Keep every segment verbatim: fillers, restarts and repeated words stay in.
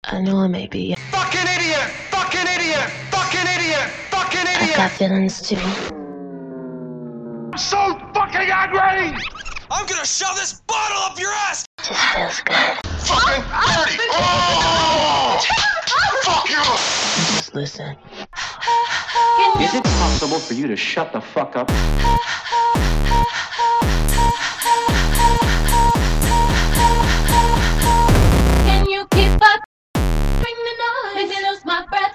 I know I may be. Fucking idiot! Fucking idiot! Fucking idiot! Fucking I've idiot! got feelings too. I'm so fucking angry! I'm gonna shove this bottle up your ass! Just feels good. Fucking dirty! Oh! Fuck you! Just listen. Is it possible for you to shut the fuck up? Can you keep up? Bring the noise and lose my breath.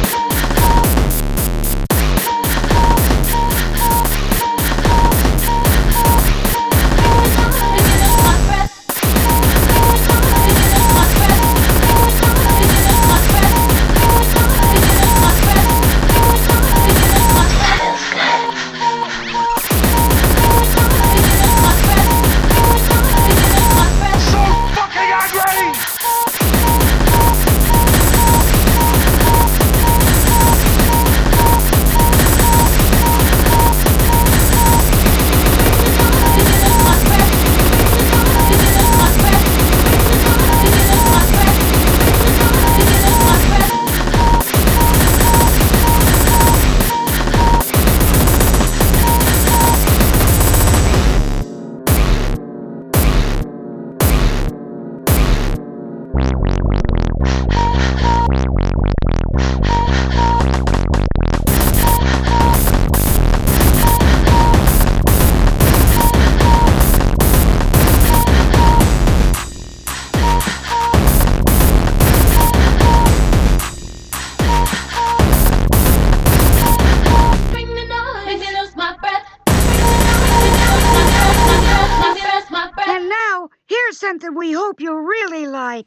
Something we hope you really like.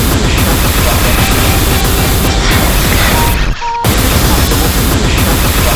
Fuck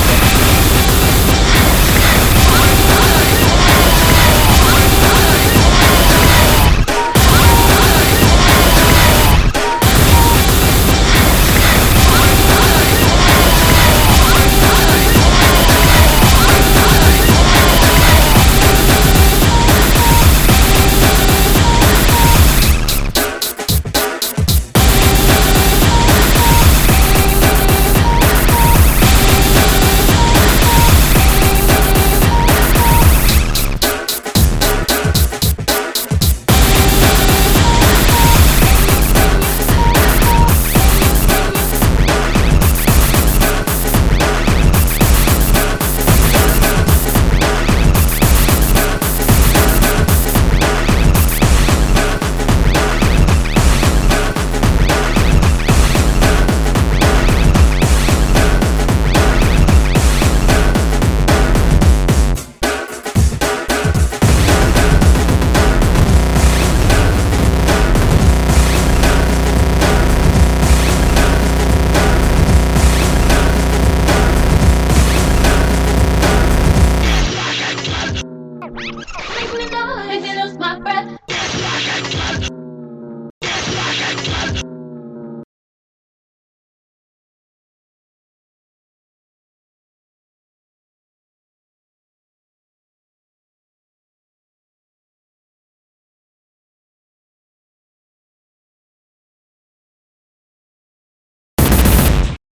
no!